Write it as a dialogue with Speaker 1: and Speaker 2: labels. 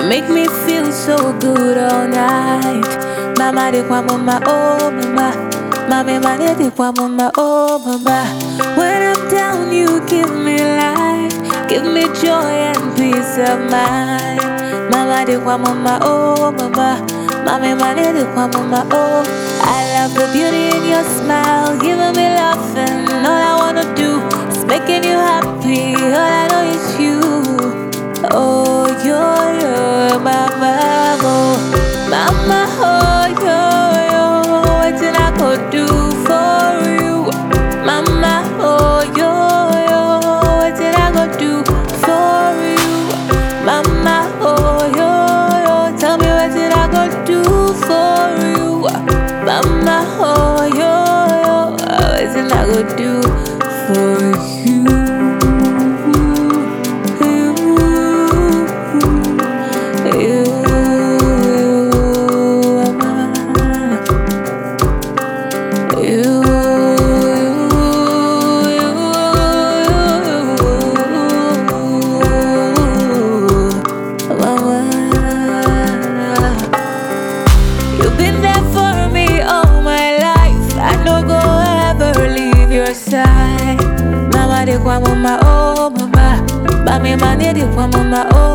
Speaker 1: make me feel so good all night. Mama de kwa mama, oh mama. Mama mane de kwa mama, oh mama. When I'm down, you give me life, give me joy and peace of mind. Mama de kwa mama, oh mama. Mama mane de kwa mama, oh. I love the beauty in your smile, giving me laughing. All I wanna do is making you happy. All I know is you. Oh, you're mama, oh, mama, oh, yo, what did I go do for you? Mama, oh, yo, what did I go do for you? Mama, oh, yo, tell me what did I go do for you? Mama, oh, yo, what did I go do for you? You've been there for me all my life. I no go ever leave your side. Mama de kwa mama, oh mama. Mami mane de kwa mama, oh